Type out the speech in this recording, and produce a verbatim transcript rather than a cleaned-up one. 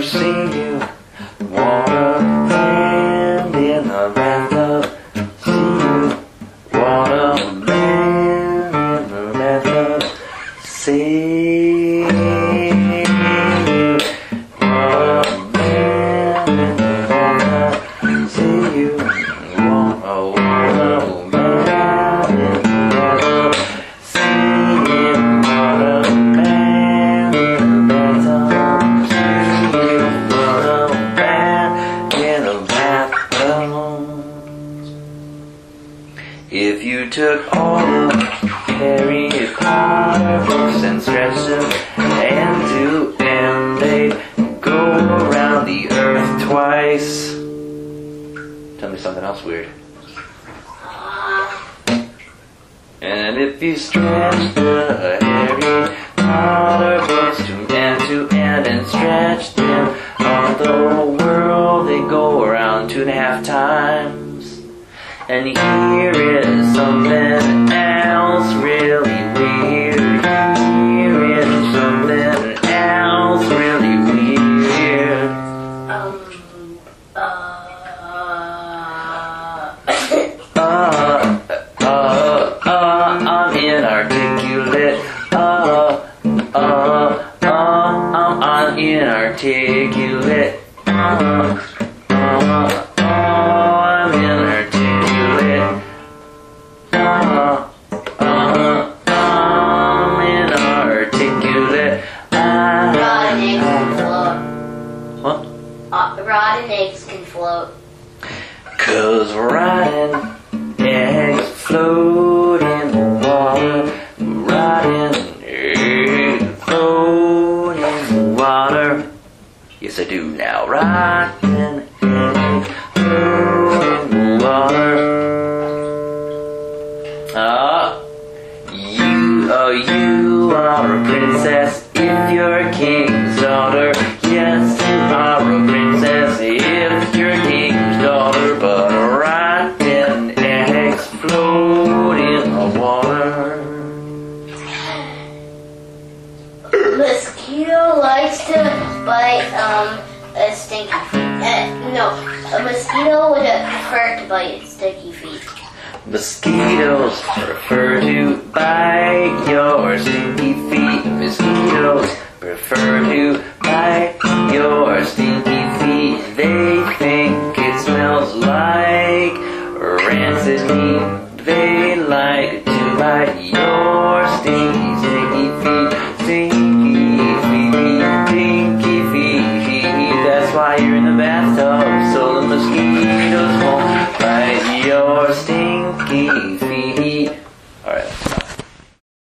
see you water land in the bathtub. See you water land in the bathtub. See you water land in the bathtub. See you water water land in the bathtub. See you water land in the bathtub. See you water land in the bathtub. If you took all of Harry Potter books and stretched them end to end, they'd go around the earth twice. Tell me something else weird. And if you stretched the Harry Potter books to end to end and stretched them all the world, they'd go around two and a half times. And here is something else really weird. Here is something else really weird. Um, uh, Uh, uh, uh, I'm inarticulate. Uh, uh, uh, I'm, I'm inarticulate. Uh, uh, uh, I'm inarticulate. Uh, uh, I'm inarticulate. rotten eggs can float. What? Uh, rotten eggs can float. Cause rotten eggs float in the water. Rotten eggs float in the water. Yes, I do now. Rotten eggs float in the water. Ah, you, oh, you are a princess if you're a king's daughter. Yes, you are a princess if you're a king's daughter. But rotten eggs float in the water. Mosquito likes to bite um a stinky feet. Uh, no, a mosquito would prefer to bite sticky feet. Mosquitoes prefer to bite your stinky feet. Mosquitoes prefer to bite your stinky feet. They think it smells like rancid meat. They like to bite your stinky, stinky feet. Stinky feet, stinky feet. That's why you're in the bathroom.